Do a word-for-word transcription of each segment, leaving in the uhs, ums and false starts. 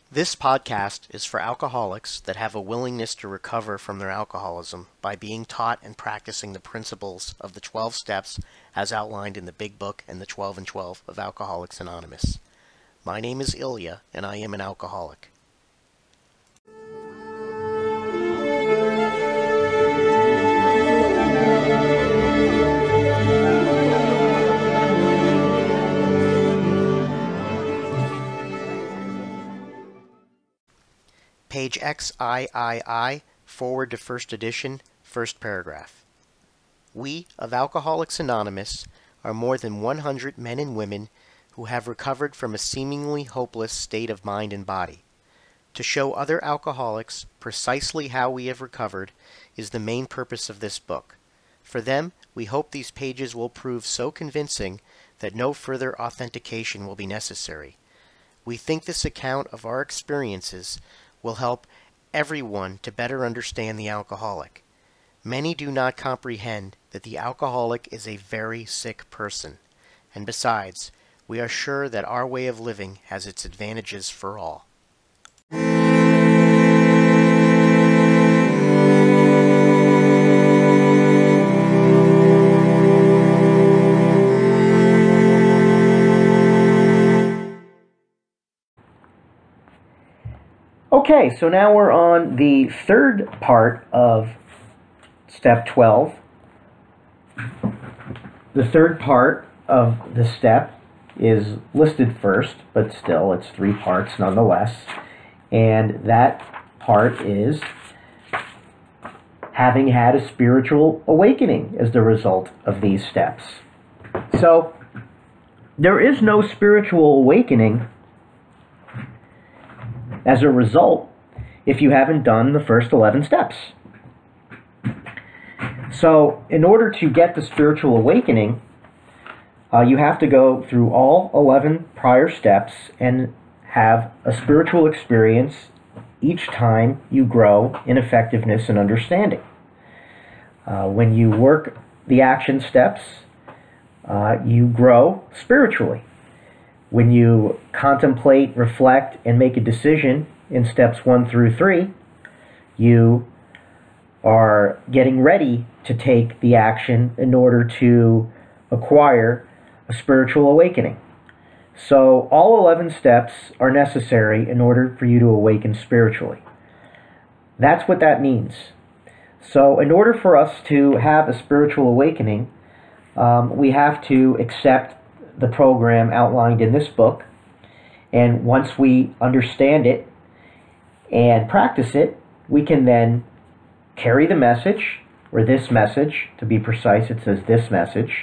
This podcast is for alcoholics that have a willingness to recover from their alcoholism by being taught and practicing the principles of the twelve steps as outlined in the Big Book and the twelve and twelve of Alcoholics Anonymous. My name is Ilya, and I am an alcoholic. Page X I I I, forward to first edition, first paragraph. We of Alcoholics Anonymous are more than one hundred men and women who have recovered from a seemingly hopeless state of mind and body. To show other alcoholics precisely how we have recovered is the main purpose of this book. For them, we hope these pages will prove so convincing that no further authentication will be necessary. We think this account of our experiences will help everyone to better understand the alcoholic. Many do not comprehend that the alcoholic is a very sick person, and besides, we are sure that our way of living has its advantages for all. Okay, so now we're on the third part of step twelve. The third part of the step is listed first, but still it's three parts nonetheless. And that part is having had a spiritual awakening as the result of these steps. So there is no spiritual awakening as a result if you haven't done the first eleven steps. So in order to get the spiritual awakening, uh, you have to go through all eleven prior steps and have a spiritual experience each time you grow in effectiveness and understanding. Uh, when you work the action steps, uh, you grow spiritually. When you contemplate, reflect, and make a decision in steps one through three, you are getting ready to take the action in order to acquire a spiritual awakening. So all eleven steps are necessary in order for you to awaken spiritually. That's what that means. So in order for us to have a spiritual awakening, um, we have to accept the program outlined in this book, and once we understand it and practice it, we can then carry the message, or this message, to be precise, it says this message,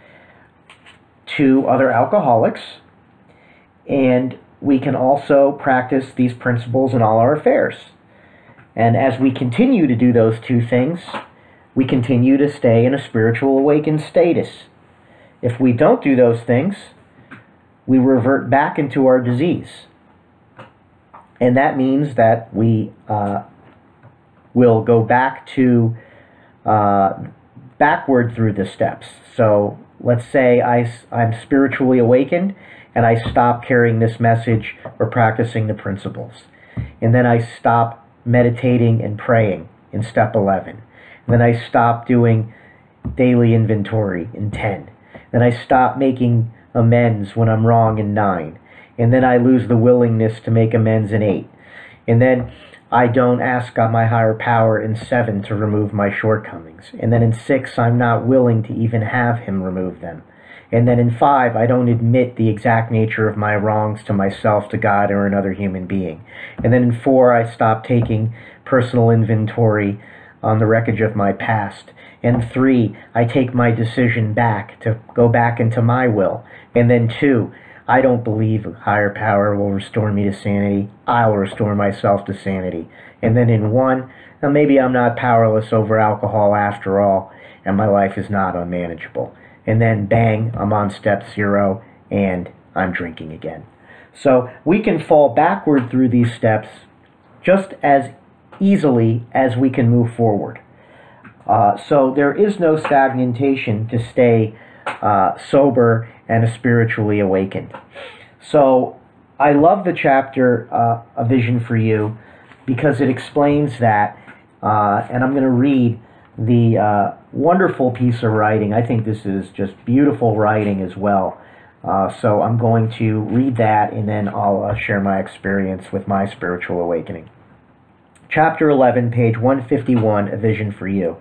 to other alcoholics, and we can also practice these principles in all our affairs. And as we continue to do those two things, we continue to stay in a spiritual awakened status. If we don't do those things, we revert back into our disease. And that means that we uh, will go back to uh, backward through the steps. So let's say I, I'm spiritually awakened and I stop carrying this message or practicing the principles. And then I stop meditating and praying in step eleven. And then I stop doing daily inventory in ten. Then I stop making amends when I'm wrong in nine. And then I lose the willingness to make amends in eight. And then I don't ask God, my higher power, in seven to remove my shortcomings. And then in six, I'm not willing to even have him remove them. And then in five, I don't admit the exact nature of my wrongs to myself, to God, or another human being. And then in four, I stop taking personal inventory on the wreckage of my past. And three, I take my decision back to go back into my will. And then two, I don't believe a higher power will restore me to sanity. I'll restore myself to sanity. And then in one, now maybe I'm not powerless over alcohol after all, and my life is not unmanageable. And then bang, I'm on step zero, and I'm drinking again. So we can fall backward through these steps just as easily as we can move forward. Uh, so there is no stagnation to stay uh, sober and spiritually awakened. So I love the chapter, uh, A Vision for You, because it explains that, uh, and I'm going to read the uh, wonderful piece of writing. I think this is just beautiful writing as well. Uh, so I'm going to read that, and then I'll uh, share my experience with my spiritual awakening. Chapter eleven, page one fifty-one, A Vision for You.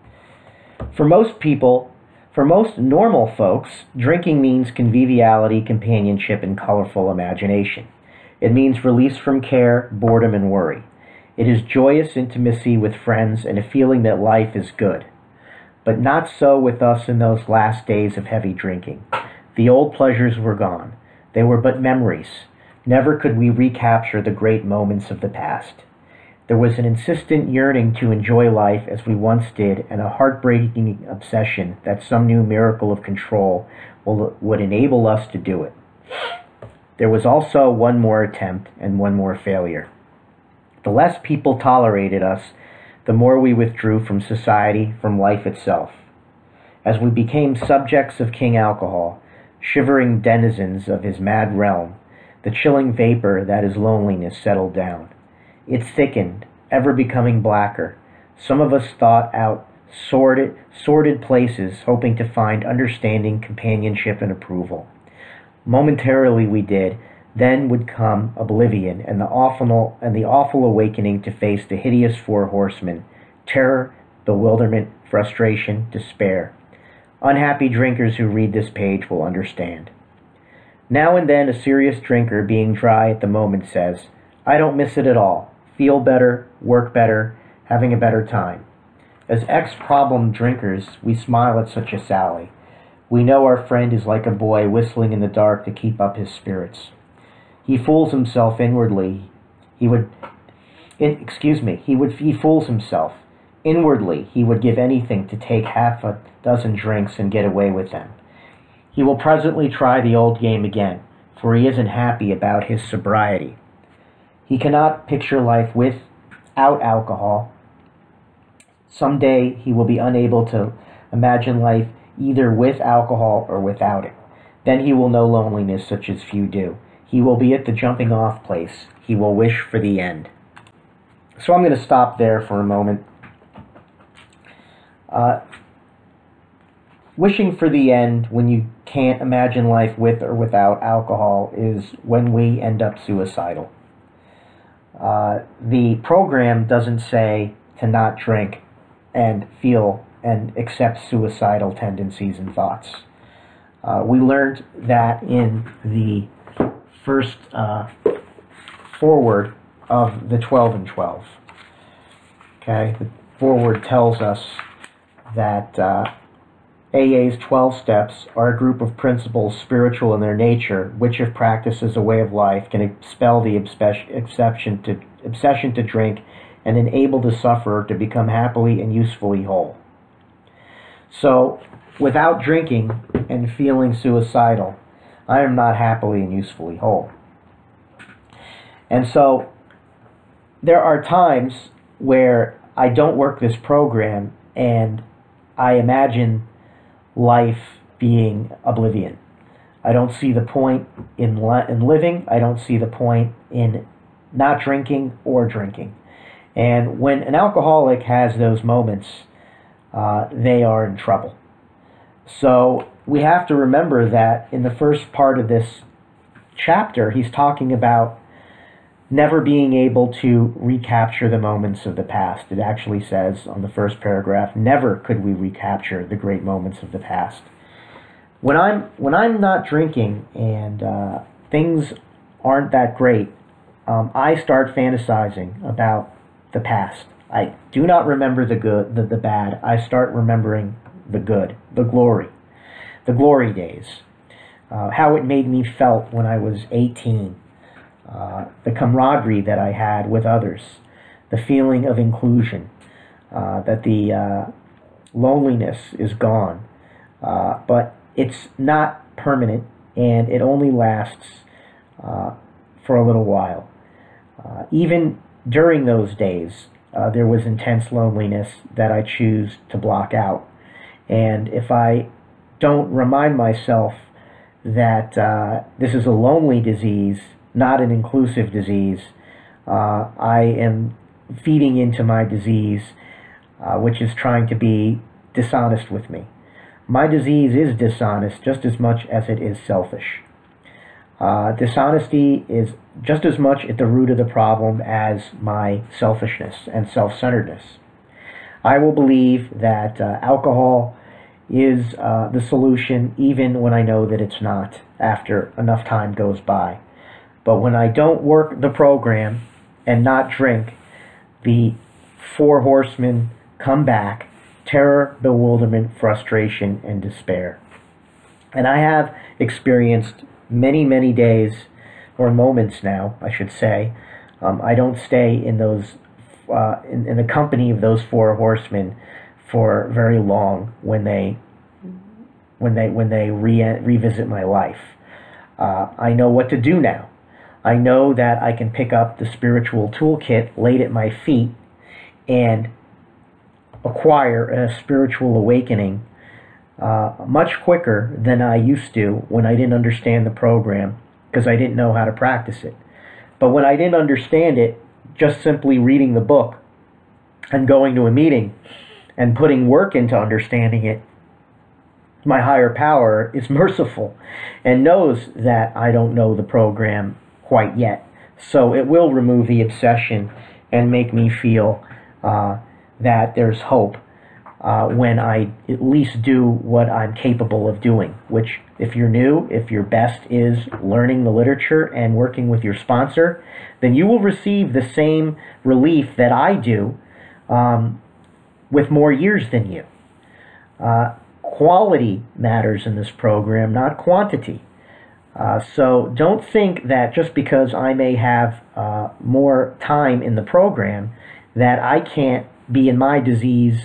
For most people, for most normal folks, drinking means conviviality, companionship, and colorful imagination. It means release from care, boredom, and worry. It is joyous intimacy with friends and a feeling that life is good. But not so with us in those last days of heavy drinking. The old pleasures were gone. They were but memories. Never could we recapture the great moments of the past. There was an insistent yearning to enjoy life as we once did, and a heartbreaking obsession that some new miracle of control will, would enable us to do it. There was also one more attempt and one more failure. The less people tolerated us, the more we withdrew from society, from life itself. As we became subjects of King Alcohol, shivering denizens of his mad realm, the chilling vapor that is loneliness settled down. It thickened, ever becoming blacker. Some of us thought out sordid, sordid places, hoping to find understanding, companionship, and approval. Momentarily we did, then would come oblivion and the awful and the awful awakening to face the hideous four horsemen: terror, bewilderment, frustration, despair. Unhappy drinkers who read this page will understand. Now and then a serious drinker, being dry at the moment, says, "I don't miss it at all. Feel better, work better, having a better time." As ex-problem drinkers, we smile at such a sally. We know our friend is like a boy whistling in the dark to keep up his spirits. He fools himself inwardly. He would, in, excuse me, he would, he fools himself. Inwardly, he would give anything to take half a dozen drinks and get away with them. He will presently try the old game again, for he isn't happy about his sobriety. He cannot picture life without alcohol. Someday he will be unable to imagine life either with alcohol or without it. Then he will know loneliness such as few do. He will be at the jumping off place. He will wish for the end. So I'm going to stop there for a moment. Uh, wishing for the end when you can't imagine life with or without alcohol is when we end up suicidal. Uh, the program doesn't say to not drink and feel and accept suicidal tendencies and thoughts. Uh, we learned that in the first uh, foreword of the twelve and twelve. Okay, the foreword tells us that uh, A A's twelve steps are a group of principles spiritual in their nature, which if practiced as a way of life can expel the obsession to, obsession to drink and enable the sufferer to become happily and usefully whole. So, without drinking and feeling suicidal, I am not happily and usefully whole. And so, there are times where I don't work this program and I imagine life being oblivion. I don't see the point in, li- in living. I don't see the point in not drinking or drinking. And when an alcoholic has those moments, uh, they are in trouble. So we have to remember that in the first part of this chapter, he's talking about never being able to recapture the moments of the past. It actually says on the first paragraph, never could we recapture the great moments of the past. When I'm when I'm not drinking and uh, things aren't that great, um, I start fantasizing about the past. I do not remember the good, the, the bad. I start remembering the good, the glory, the glory days, uh, how it made me felt when I was eighteen. Uh, the camaraderie that I had with others, the feeling of inclusion, uh, that the uh, loneliness is gone, uh, but it's not permanent and it only lasts uh, for a little while. Uh, even during those days, uh, there was intense loneliness that I choose to block out. And if I don't remind myself that uh, this is a lonely disease not an inclusive disease. Uh, I am feeding into my disease, uh, which is trying to be dishonest with me. My disease is dishonest just as much as it is selfish. Uh, dishonesty is just as much at the root of the problem as my selfishness and self-centeredness. I will believe that uh, alcohol is uh, the solution even when I know that it's not after enough time goes by. But when I don't work the program and not drink, the four horsemen come back: terror, bewilderment, frustration, and despair. And I have experienced many, many days, or moments now, I should say. Um, I don't stay in those, uh, in, in the company of those four horsemen for very long when they, when they, when they re revisit my life. Uh, I know what to do now. I know that I can pick up the spiritual toolkit laid at my feet and acquire a spiritual awakening uh, much quicker than I used to when I didn't understand the program, because I didn't know how to practice it. But when I didn't understand it, just simply reading the book and going to a meeting and putting work into understanding it, my higher power is merciful and knows that I don't know the program quite yet. So it will remove the obsession and make me feel uh, that there's hope uh, when I at least do what I'm capable of doing, which, if you're new, if your best is learning the literature and working with your sponsor, then you will receive the same relief that I do um, with more years than you. Uh, quality matters in this program, not quantity. Uh, so don't think that just because I may have uh, more time in the program that I can't be in my disease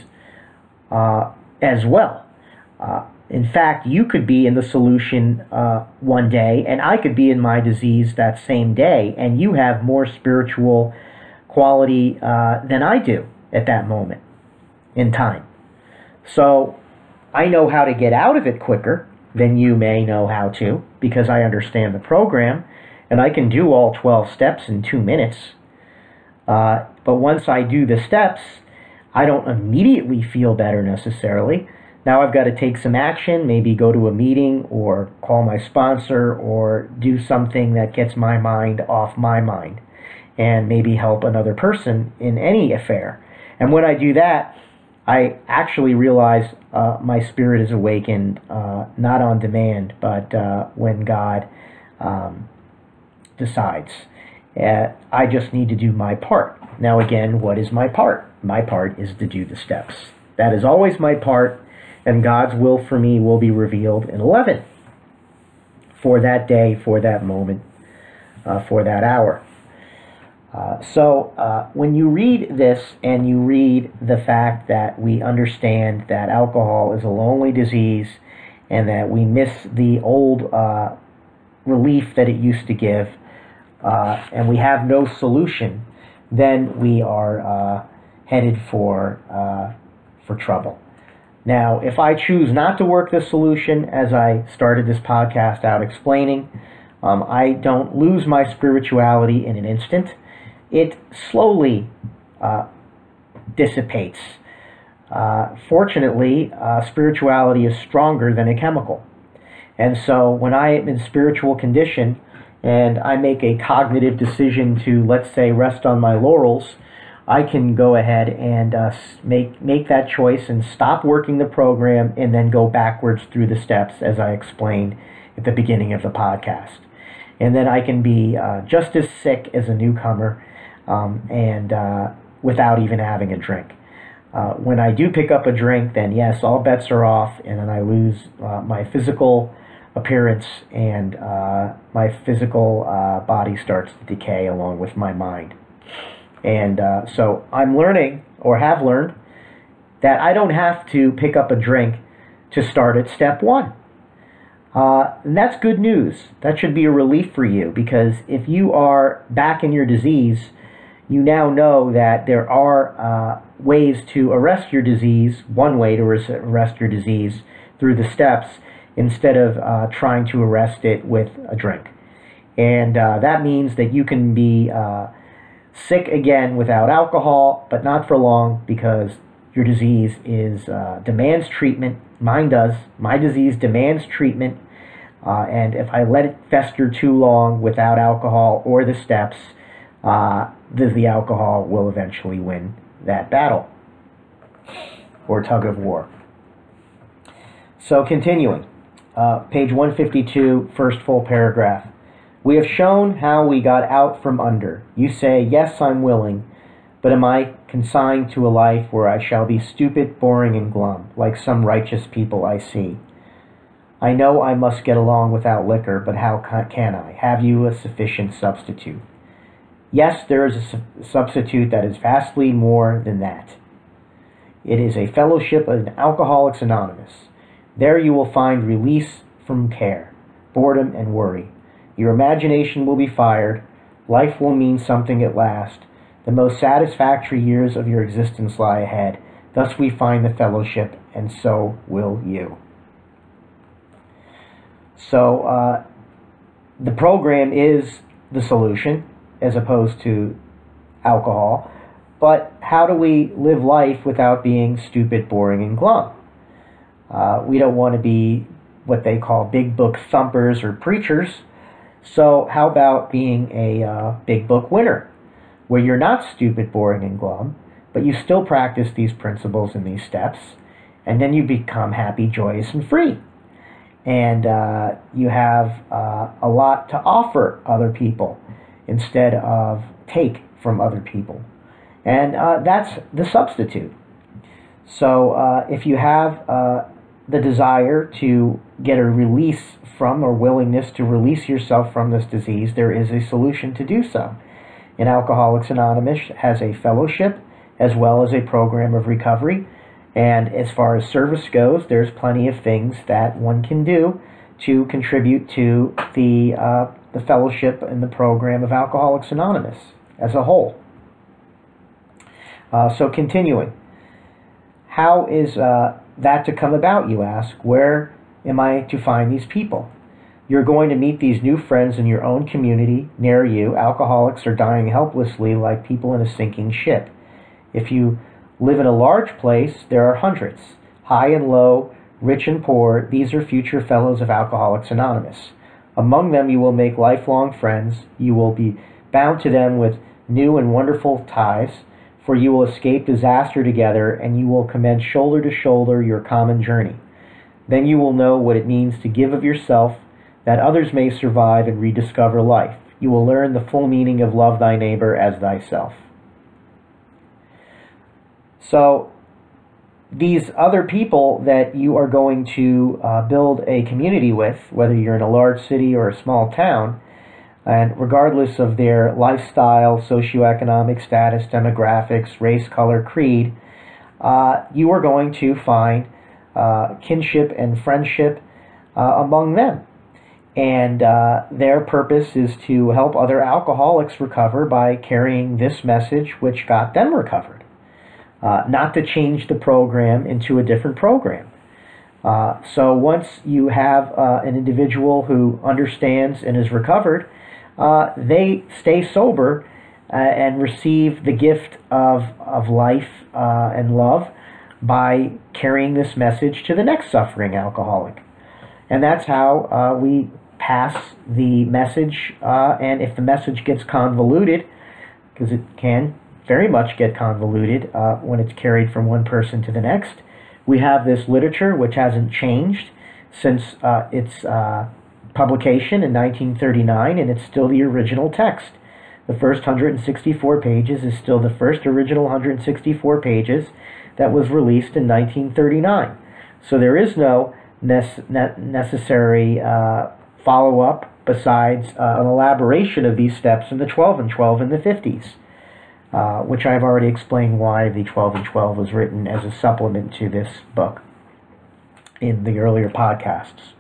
uh, as well. Uh, in fact, you could be in the solution uh, one day, and I could be in my disease that same day, and you have more spiritual quality uh, than I do at that moment in time. So I know how to get out of it quicker than you may know how to, because I understand the program, and I can do all twelve steps in two minutes. Uh, but once I do the steps, I don't immediately feel better necessarily. Now I've got to take some action, maybe go to a meeting or call my sponsor or do something that gets my mind off my mind and maybe help another person in any affair. And when I do that, I actually realize uh, my spirit is awakened, uh, not on demand, but uh, when God um, decides. Uh, I just need to do my part. Now again, what is my part? My part is to do the steps. That is always my part, and God's will for me will be revealed in eleven. For that day, for that moment, uh, for that hour. Uh, so uh, when you read this and you read the fact that we understand that alcohol is a lonely disease and that we miss the old uh, relief that it used to give, uh, and we have no solution, then we are uh, headed for, uh, for trouble. Now, if I choose not to work the solution, as I started this podcast out explaining, um, I don't lose my spirituality in an instant. It slowly uh, dissipates. Uh, fortunately, uh, spirituality is stronger than a chemical. And so when I am in spiritual condition and I make a cognitive decision to, let's say, rest on my laurels, I can go ahead and uh, make, make that choice and stop working the program and then go backwards through the steps as I explained at the beginning of the podcast. And then I can be uh, just as sick as a newcomer um, and uh, without even having a drink. Uh, when I do pick up a drink, then yes, all bets are off, and then I lose uh, my physical appearance, and uh, my physical uh, body starts to decay along with my mind. And uh, so I'm learning, or have learned, that I don't have to pick up a drink to start at step one. Uh, and that's good news. That should be a relief for you, because if you are back in your disease, you now know that there are uh, ways to arrest your disease, one way to arrest your disease through the steps, instead of uh, trying to arrest it with a drink. And uh, that means that you can be uh, sick again without alcohol, but not for long, because your disease is uh, demands treatment. Mine does. My disease demands treatment. Uh, and if I let it fester too long without alcohol or the steps, uh, the, the alcohol will eventually win that battle or tug of war. So continuing, uh, page one fifty-two, first full paragraph. We have shown how we got out from under. You say, yes, I'm willing, but am I consigned to a life where I shall be stupid, boring, and glum, like some righteous people I see? I know I must get along without liquor, but how can I? Have you a sufficient substitute? Yes, there is a su substitute that is vastly more than that. It is a fellowship of Alcoholics Anonymous. There you will find release from care, boredom, and worry. Your imagination will be fired. Life will mean something at last. The most satisfactory years of your existence lie ahead. Thus we find the fellowship, and so will you. So uh, the program is the solution as opposed to alcohol. But how do we live life without being stupid, boring, and glum? Uh, we don't want to be what they call big book thumpers or preachers. So how about being a uh, big book winner, where you're not stupid, boring, and glum, but you still practice these principles and these steps, and then you become happy, joyous, and free. And uh, you have uh, a lot to offer other people instead of take from other people. And uh, that's the substitute. So uh, if you have uh, the desire to get a release from, or willingness to release yourself from this disease, there is a solution to do so. And Alcoholics Anonymous has a fellowship as well as a program of recovery. And as far as service goes, there's plenty of things that one can do to contribute to the, uh, the fellowship and the program of Alcoholics Anonymous as a whole. Uh, so continuing, how is uh, that to come about, you ask? Where am I to find these people? You're going to meet these new friends in your own community near you. Alcoholics are dying helplessly like people in a sinking ship. If you live in a large place, there are hundreds, high and low, rich and poor. These are future fellows of Alcoholics Anonymous. Among them you will make lifelong friends. You will be bound to them with new and wonderful ties, for you will escape disaster together, and you will commence shoulder to shoulder your common journey. Then you will know what it means to give of yourself, that others may survive and rediscover life. You will learn the full meaning of love thy neighbor as thyself. So these other people that you are going to uh, build a community with, whether you're in a large city or a small town, and regardless of their lifestyle, socioeconomic status, demographics, race, color, creed, uh, you are going to find uh, kinship and friendship uh, among them. And uh, their purpose is to help other alcoholics recover by carrying this message which got them recovered. Uh, not to change the program into a different program. Uh, so once you have uh, an individual who understands and is recovered, uh, they stay sober uh, and receive the gift of, of life uh, and love by carrying this message to the next suffering alcoholic. And that's how uh, we pass the message, uh, and if the message gets convoluted, because it can very much get convoluted uh, when it's carried from one person to the next, we have this literature which hasn't changed since uh, its uh, publication in nineteen thirty-nine, and it's still the original text. The first one hundred sixty-four pages is still the first original one hundred sixty-four pages that was released in nineteen thirty-nine. So there is no nece necessary uh, follow-up besides uh, an elaboration of these steps in the twelve and twelve in the fifties. Uh, which I've already explained why the twelve and twelve was written as a supplement to this book in the earlier podcasts.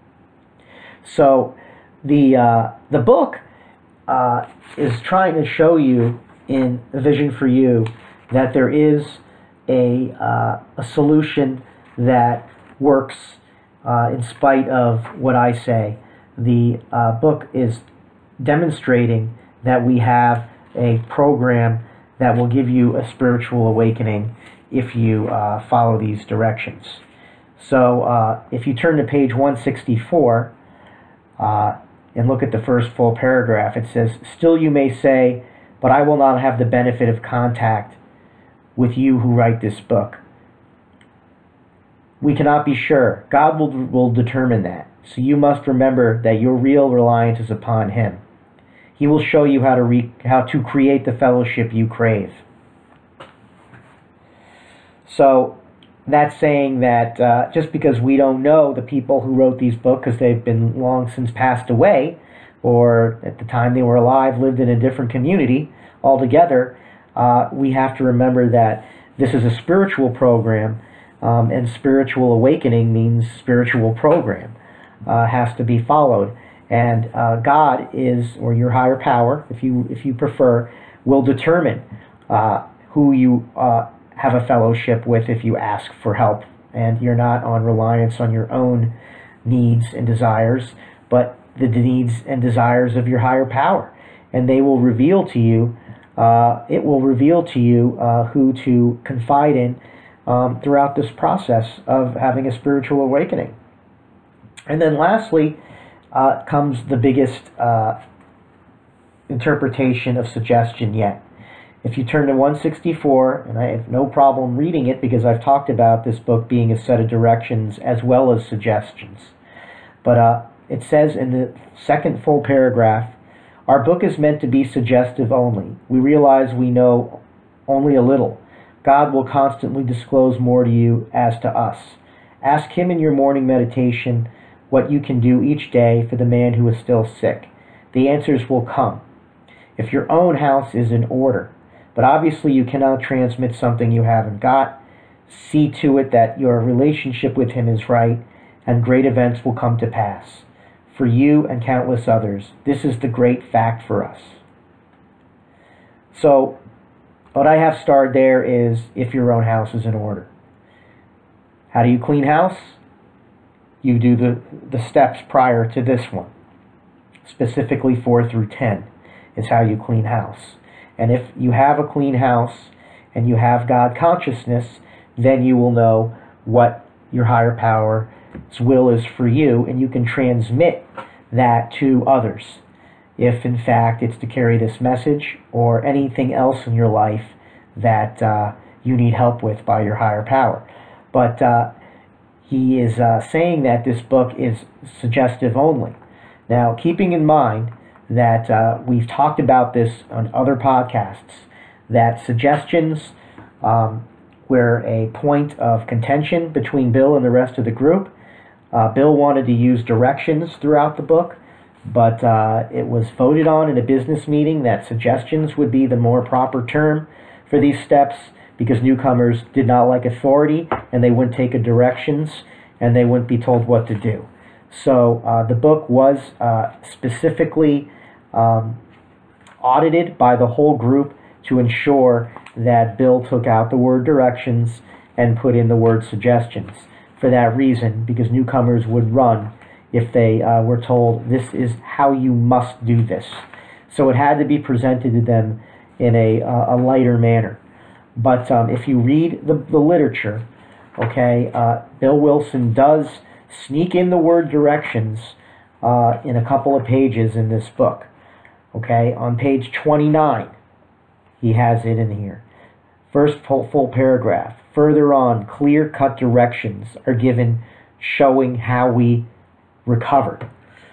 So the, uh, the book uh, is trying to show you in A Vision for You that there is a, uh, a solution that works uh, in spite of what I say. The uh, book is demonstrating that we have a program that will give you a spiritual awakening if you uh, follow these directions. So uh, if you turn to page one sixty-four uh, and look at the first full paragraph, it says, "Still you may say, but I will not have the benefit of contact with you who write this book. We cannot be sure. God will, will determine that. So you must remember that your real reliance is upon Him. He will show you how to re, how to create the fellowship you crave." So that's saying that uh, just because we don't know the people who wrote these books, because they've been long since passed away, or at the time they were alive lived in a different community altogether, uh, we have to remember that this is a spiritual program, um, and spiritual awakening means spiritual program uh, has to be followed. And uh, God is, or your higher power, if you if you prefer, will determine uh, who you uh, have a fellowship with if you ask for help, and you're not on reliance on your own needs and desires, but the needs and desires of your higher power. And they will reveal to you, uh, it will reveal to you uh, who to confide in um, throughout this process of having a spiritual awakening. And then lastly, Uh, comes the biggest uh, interpretation of suggestion yet. If you turn to one sixty-four, and I have no problem reading it because I've talked about this book being a set of directions as well as suggestions. But uh, it says in the second full paragraph, "Our book is meant to be suggestive only. We realize we know only a little. God will constantly disclose more to you as to us. Ask Him in your morning meditation what you can do each day for the man who is still sick. The answers will come. If your own house is in order, but obviously you cannot transmit something you haven't got, see to it that your relationship with Him is right, and great events will come to pass. For you and countless others, this is the great fact for us." So, what I have starred there is, if your own house is in order. How do you clean house? You do the, the steps prior to this one. Specifically four through ten is how you clean house. And if you have a clean house and you have God consciousness, then you will know what your higher power's will is for you, and you can transmit that to others. If in fact it's to carry this message or anything else in your life that uh, you need help with by your higher power. But uh, he is uh, saying that this book is suggestive only. Now, keeping in mind that uh, we've talked about this on other podcasts, that suggestions um, were a point of contention between Bill and the rest of the group. Uh, Bill wanted to use directions throughout the book, but uh, it was voted on in a business meeting that suggestions would be the more proper term for these steps, because newcomers did not like authority, and they wouldn't take a directions, and they wouldn't be told what to do. So uh, the book was uh, specifically um, audited by the whole group to ensure that Bill took out the word directions and put in the word suggestions. For that reason, because newcomers would run if they uh, were told, this is how you must do this. So it had to be presented to them in a, uh, a lighter manner. But um, if you read the, the literature, okay, uh, Bill Wilson does sneak in the word directions uh, in a couple of pages in this book. Okay, on page twenty-nine, he has it in here. First full, full paragraph. Further on, clear-cut directions are given showing how we recovered.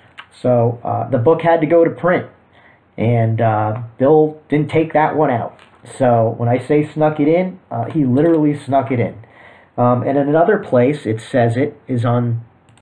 So uh, the book had to go to print, and uh, Bill didn't take that one out. So when I say snuck it in, uh, he literally snuck it in. Um, and in another place, it says it is on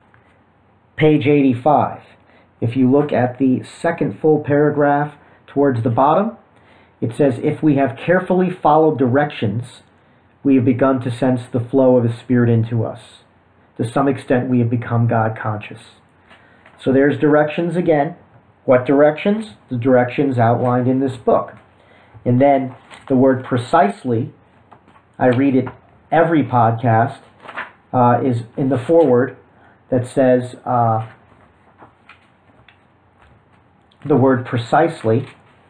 page eighty-five. If you look at the second full paragraph towards the bottom, it says, if we have carefully followed directions, we have begun to sense the flow of His Spirit into us. To some extent, we have become God conscious. So there's directions again. What directions? The directions outlined in this book. And then the word precisely, I read it every podcast, uh, is in the foreword that says, uh, the word precisely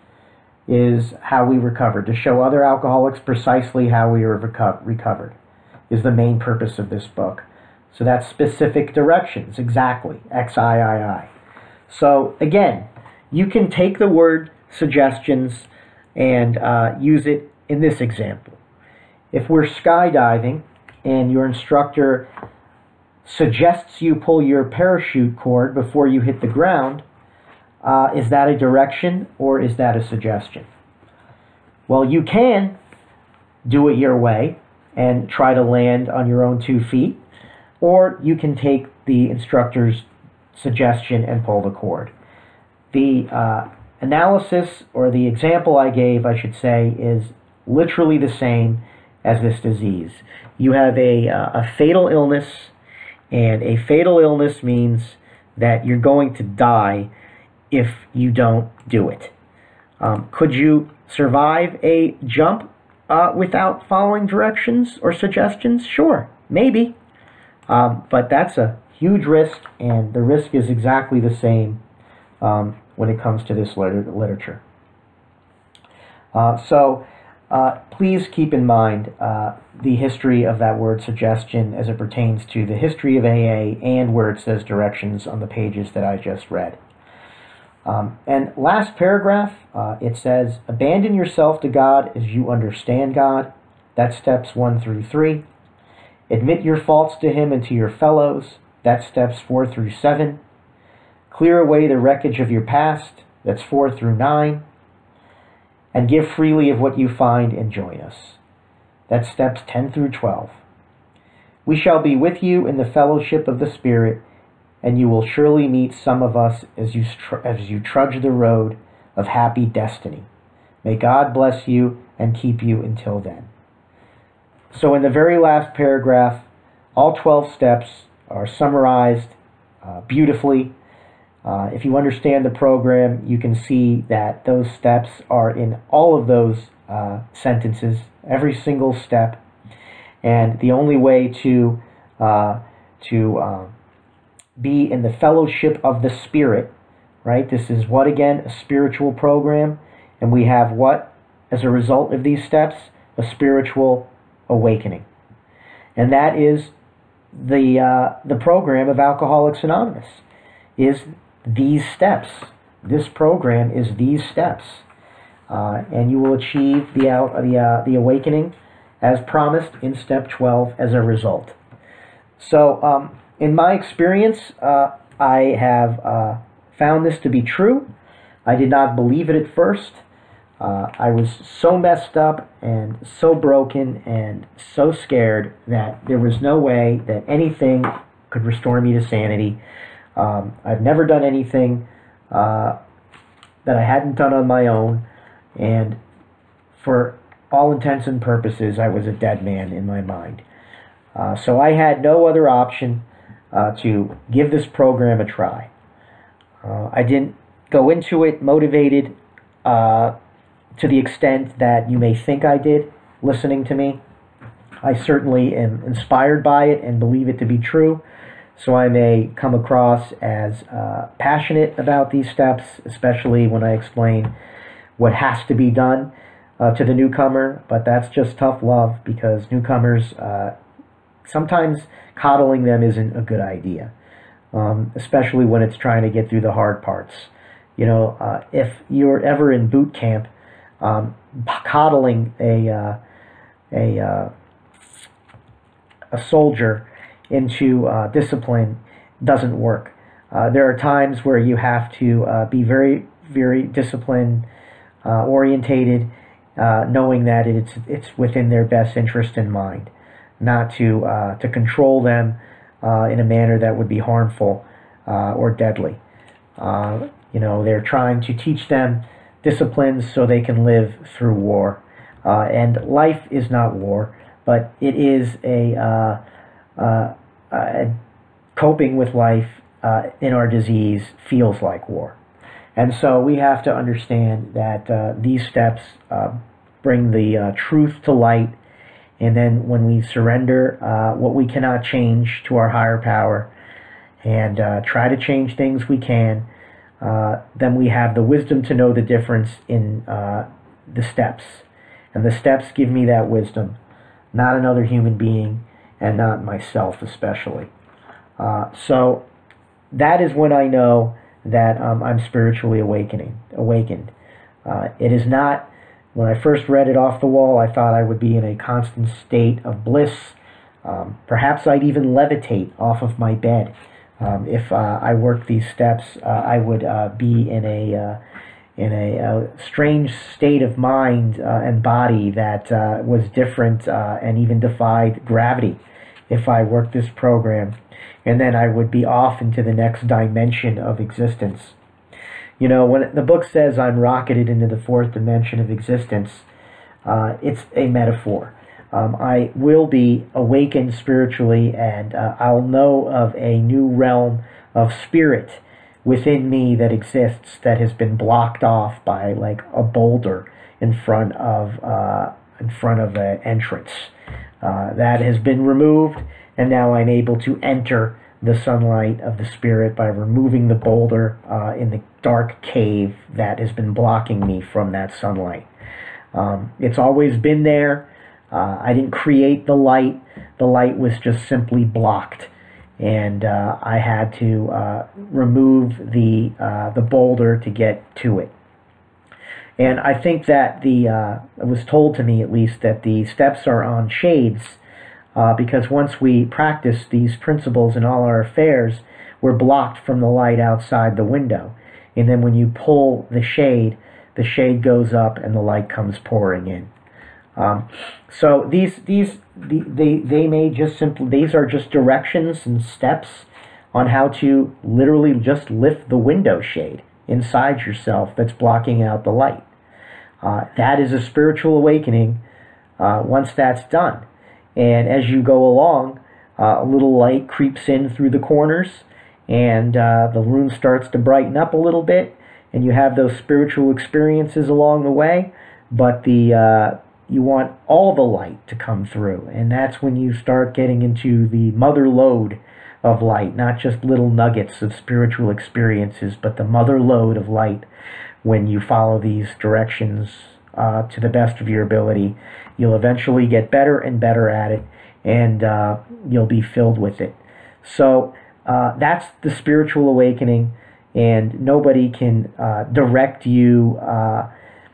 is how we recovered. To show other alcoholics precisely how we were reco- recovered is the main purpose of this book. So that's specific directions, exactly, X I I I. So again, you can take the word suggestions and uh, use it in this example. If we're skydiving and your instructor suggests you pull your parachute cord before you hit the ground, uh, is that a direction or is that a suggestion? Well, you can do it your way and try to land on your own two feet, or you can take the instructor's suggestion and pull the cord. The uh, analysis, or the example I gave, I should say, is literally the same as this disease. You have a, uh, a fatal illness, and a fatal illness means that you're going to die if you don't do it. Um, could you survive a jump uh, without following directions or suggestions? Sure, maybe. Um, but that's a huge risk, and the risk is exactly the same um, when it comes to this liter literature. Uh, so uh, please keep in mind uh, the history of that word suggestion as it pertains to the history of A A and where it says directions on the pages that I just read. Um, and last paragraph, uh, it says, abandon yourself to God as you understand God. That's steps one through three. Admit your faults to Him and to your fellows. That's steps four through seven. Clear away the wreckage of your past. That's four through nine. And give freely of what you find and join us. That's steps ten through twelve. We shall be with you in the fellowship of the Spirit, and you will surely meet some of us as you, as you trudge the road of happy destiny. May God bless you and keep you until then. So in the very last paragraph, all twelve steps are summarized uh, beautifully. Uh, if you understand the program, you can see that those steps are in all of those uh, sentences, every single step. And the only way to, uh, to uh, be in the fellowship of the Spirit, right? This is what, again? A spiritual program. And we have what, as a result of these steps? A spiritual awakening. And that is the, uh, the program of Alcoholics Anonymous, is these steps. This program is these steps. Uh, and you will achieve the, uh, the, uh, the awakening as promised in step twelve as a result. So, um, in my experience, uh, I have uh, found this to be true. I did not believe it at first. Uh, I was so messed up and so broken and so scared that there was no way that anything could restore me to sanity. Um, I've never done anything uh, that I hadn't done on my own, and for all intents and purposes, I was a dead man in my mind. Uh, so I had no other option uh, to give this program a try. Uh, I didn't go into it motivated uh, to the extent that you may think I did, listening to me. I certainly am inspired by it and believe it to be true. So I may come across as uh, passionate about these steps, especially when I explain what has to be done uh, to the newcomer. But that's just tough love, because newcomers, uh, sometimes coddling them isn't a good idea, um, especially when it's trying to get through the hard parts. You know, uh, if you're ever in boot camp, um, coddling a, uh, a, uh, a soldier into uh, discipline doesn't work. Uh, there are times where you have to uh, be very, very discipline uh, orientated, uh, knowing that it's it's within their best interest in mind, not to uh, to control them uh, in a manner that would be harmful uh, or deadly. Uh, you know, they're trying to teach them disciplines so they can live through war, uh, and life is not war, but it is a uh, Uh, uh, coping with life uh, in our disease feels like war. And so we have to understand that uh, these steps uh, bring the uh, truth to light, and then when we surrender uh, what we cannot change to our higher power and uh, try to change things we can, uh, then we have the wisdom to know the difference in uh, the steps. And the steps give me that wisdom, not another human being, and not myself especially. Uh, so that is when I know that um, I'm spiritually awakening, awakened. Uh, it is not, when I first read it off the wall, I thought I would be in a constant state of bliss. Um, perhaps I'd even levitate off of my bed. Um, if uh, I worked these steps, uh, I would uh, be in a uh, in a, a strange state of mind uh, and body that uh, was different uh, and even defied gravity if I worked this program. And then I would be off into the next dimension of existence. You know, when the book says I'm rocketed into the fourth dimension of existence, uh, it's a metaphor. Um, I will be awakened spiritually, and uh, I'll know of a new realm of spirit within me that exists that has been blocked off by like a boulder in front of uh, in front of an entrance. Uh, that has been removed, and now I'm able to enter the sunlight of the spirit by removing the boulder uh, in the dark cave that has been blocking me from that sunlight. Um, it's always been there. Uh, I didn't create the light. The light was just simply blocked, and uh, I had to uh, remove the uh, the boulder to get to it. And I think that the uh, it was told to me at least that the steps are on shades, uh, because once we practice these principles in all our affairs, we're blocked from the light outside the window. And then when you pull the shade, the shade goes up and the light comes pouring in. Um, so these these they they may just simply these are just directions and steps on how to literally just lift the window shade inside yourself that's blocking out the light. Uh, that is a spiritual awakening uh, once that's done. And as you go along, uh, a little light creeps in through the corners, and uh, the room starts to brighten up a little bit, and you have those spiritual experiences along the way, but the uh, you want all the light to come through, and that's when you start getting into the mother lode of light, not just little nuggets of spiritual experiences, but the mother lode of light. When you follow these directions uh, to the best of your ability, you'll eventually get better and better at it, and uh, you'll be filled with it. So uh, that's the spiritual awakening, and nobody can uh, direct you uh,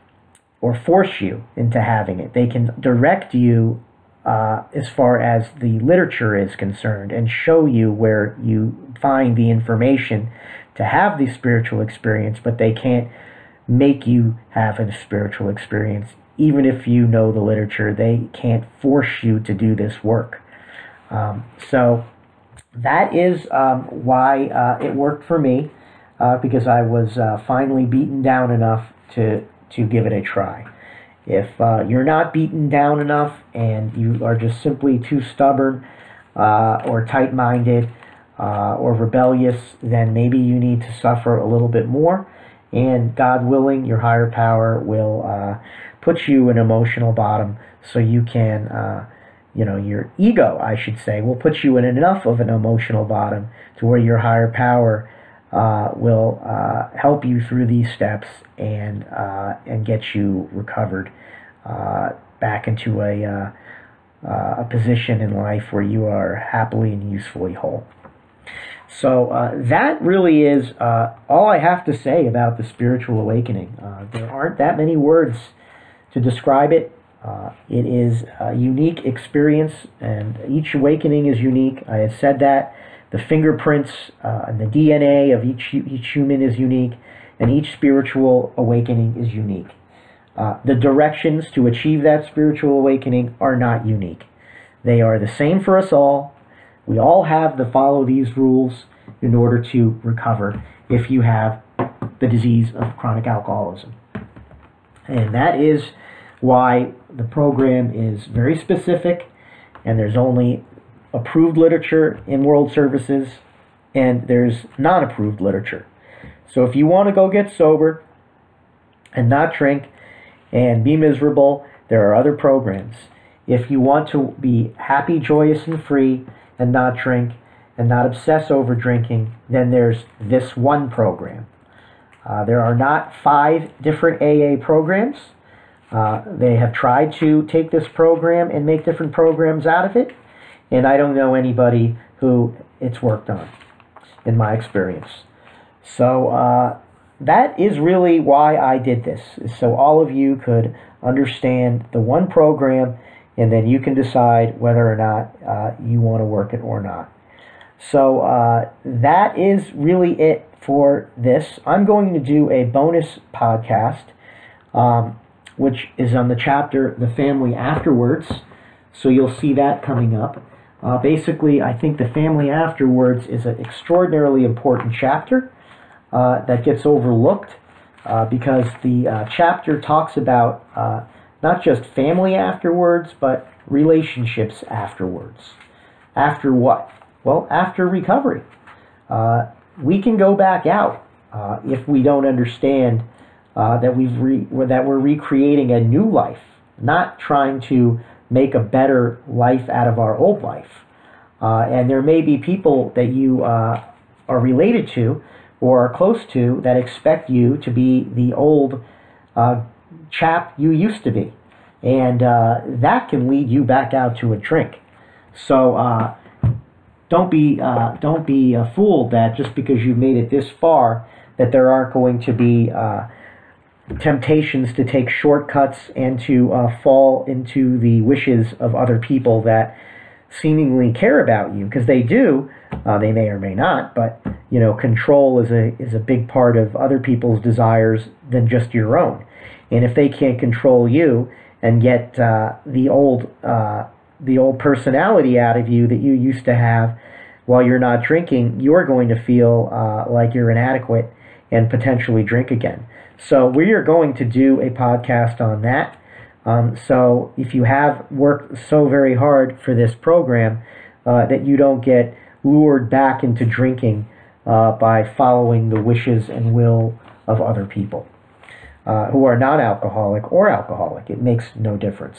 or force you into having it. They can direct you Uh, as far as the literature is concerned, and show you where you find the information to have the spiritual experience, but they can't make you have a spiritual experience. Even if you know the literature, they can't force you to do this work. Um, so that is um, why uh, it worked for me, uh, because I was uh, finally beaten down enough to, to give it a try. If uh, you're not beaten down enough and you are just simply too stubborn uh, or tight-minded uh, or rebellious, then maybe you need to suffer a little bit more. And God willing, your higher power will uh, put you in emotional bottom so you can, uh, you know, your ego, I should say, will put you in enough of an emotional bottom to where your higher power Uh, will uh, help you through these steps and uh, and get you recovered uh, back into a uh, uh, a position in life where you are happily and usefully whole. So uh, that really is uh, all I have to say about the spiritual awakening. Uh, there aren't that many words to describe it. Uh, it is a unique experience, and each awakening is unique. I have said that. The fingerprints uh, and the D N A of each each human is unique, and each spiritual awakening is unique. Uh, the directions to achieve that spiritual awakening are not unique. They are the same for us all. We all have to follow these rules in order to recover if you have the disease of chronic alcoholism. And that is why the program is very specific, and there's only approved literature in World Services, and there's non-approved literature. So if you want to go get sober and not drink and be miserable, there are other programs. If you want to be happy, joyous, and free and not drink and not obsess over drinking, then there's this one program. Uh, there are not five different A A programs. Uh, they have tried to take this program and make different programs out of it, and I don't know anybody who it's worked on, in my experience. So uh, that is really why I did this, is so all of you could understand the one program, and then you can decide whether or not uh, you want to work it or not. So uh, that is really it for this. I'm going to do a bonus podcast, um, which is on the chapter The Family Afterwards. So you'll see that coming up. Uh, basically, I think The Family Afterwards is an extraordinarily important chapter uh, that gets overlooked uh, because the uh, chapter talks about uh, not just family afterwards, but relationships afterwards. After what? Well, after recovery. Uh, we can go back out uh, if we don't understand uh, that we've re- that we're recreating a new life, not trying to make a better life out of our old life. Uh, and there may be people that you uh, are related to or are close to that expect you to be the old uh, chap you used to be. And uh, that can lead you back out to a drink. So uh, don't be uh, don't be uh, fooled that just because you've made it this far that there aren't going to be uh, temptations to take shortcuts and to uh, fall into the wishes of other people that seemingly care about you, because they do. Uh, they may or may not, but you know, control is a is a big part of other people's desires than just your own. And if they can't control you and get uh, the old uh, the old personality out of you that you used to have while you're not drinking, you're going to feel uh, like you're inadequate and potentially drink again. So we are going to do a podcast on that. Um, so if you have worked so very hard for this program uh, that you don't get lured back into drinking uh, by following the wishes and will of other people uh, who are non-alcoholic or alcoholic, it makes no difference.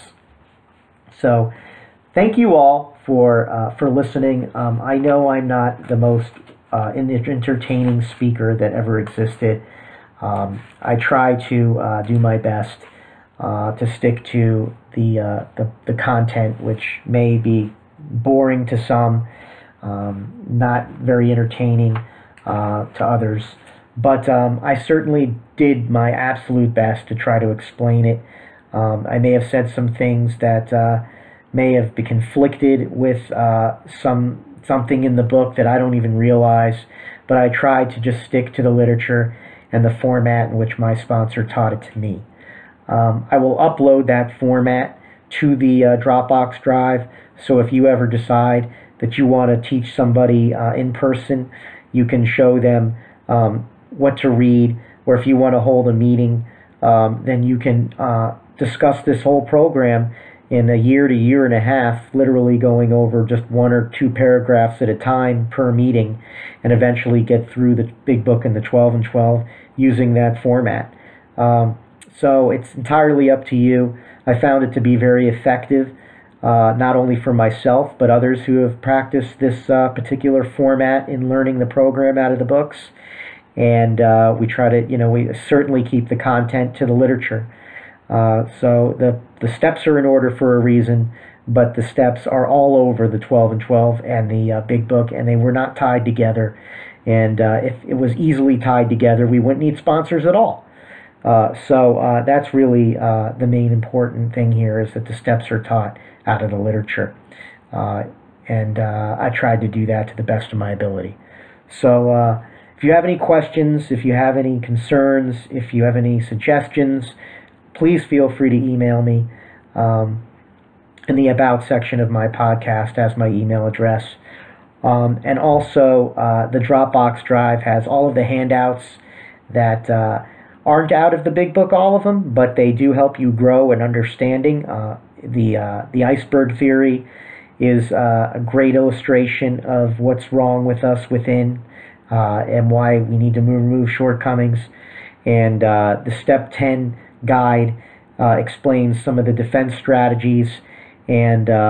So thank you all for uh, for listening. Um, I know I'm not the most uh, entertaining speaker that ever existed. Um, I try to uh, do my best uh, to stick to the, uh, the the content, which may be boring to some, um, not very entertaining uh, to others. But um, I certainly did my absolute best to try to explain it. Um, I may have said some things that uh, may have been conflicted with uh, some something in the book that I don't even realize, but I tried to just stick to the literature and the format in which my sponsor taught it to me. Um, I will upload that format to the uh, Dropbox drive, so if you ever decide that you want to teach somebody uh, in person, you can show them um, what to read, or if you want to hold a meeting, um, then you can uh, discuss this whole program in a year to year and a half, literally going over just one or two paragraphs at a time per meeting, and eventually get through the big book and the twelve and twelve using that format. Um, so it's entirely up to you. I found it to be very effective, uh, not only for myself, but others who have practiced this uh, particular format in learning the program out of the books. And uh, we try to, you know, we certainly keep the content to the literature. Uh, so the, the steps are in order for a reason, but the steps are all over the twelve and twelve and the uh, big book, and they were not tied together. And uh, if it was easily tied together, we wouldn't need sponsors at all. Uh, so uh, that's really uh, the main important thing here, is that the steps are taught out of the literature. Uh, and uh, I tried to do that to the best of my ability. So uh, if you have any questions, if you have any concerns, if you have any suggestions, please feel free to email me. Um, in the About section of my podcast has my email address. Um, and also, uh, the Dropbox drive has all of the handouts that uh, aren't out of the big book, all of them, but they do help you grow in understanding. Uh, the, uh, the iceberg theory is uh, a great illustration of what's wrong with us within uh, and why we need to remove shortcomings. And uh, the Step ten guide uh, explains some of the defense strategies, and uh,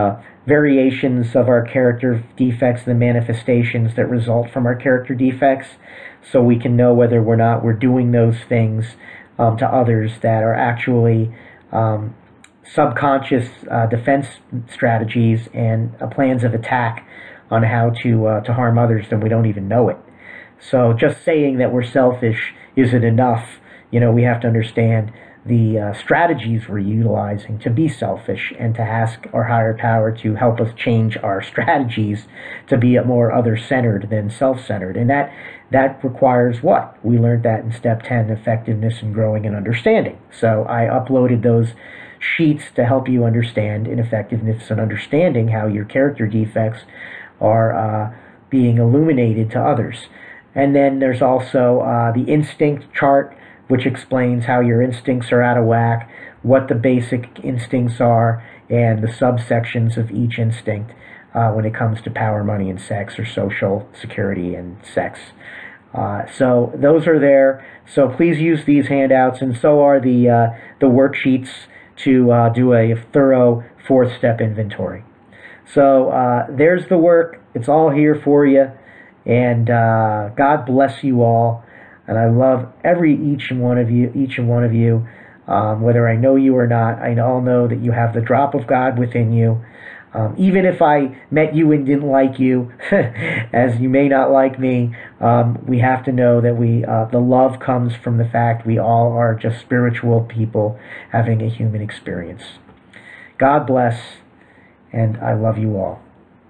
variations of our character defects, the manifestations that result from our character defects, so we can know whether or not we're doing those things um, to others that are actually um, subconscious uh, defense strategies and uh, plans of attack on how to uh, to harm others, then we don't even know it. So just saying that we're selfish isn't enough. You know, we have to understand the uh, strategies we're utilizing to be selfish and to ask our higher power to help us change our strategies to be more other-centered than self-centered. And that that requires what? We learned that in step ten, effectiveness and growing and understanding. So I uploaded those sheets to help you understand in effectiveness and understanding how your character defects are uh, being illuminated to others. And then there's also uh, the instinct chart, which explains how your instincts are out of whack, what the basic instincts are, and the subsections of each instinct uh, when it comes to power, money, and sex, or social security and sex. Uh, so those are there. So please use these handouts, and so are the uh, the worksheets to uh, do a thorough fourth step inventory. So uh, there's the work. It's all here for you, and uh, God bless you all. And I love every each and one of you, each and one of you, um, whether I know you or not. I all know that you have the drop of God within you. Um, even if I met you and didn't like you, as you may not like me, um, we have to know that we uh, the love comes from the fact we all are just spiritual people having a human experience. God bless, and I love you all.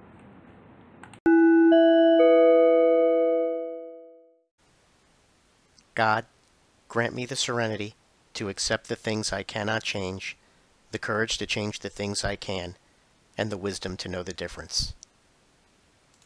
God, grant me the serenity to accept the things I cannot change, the courage to change the things I can, and the wisdom to know the difference.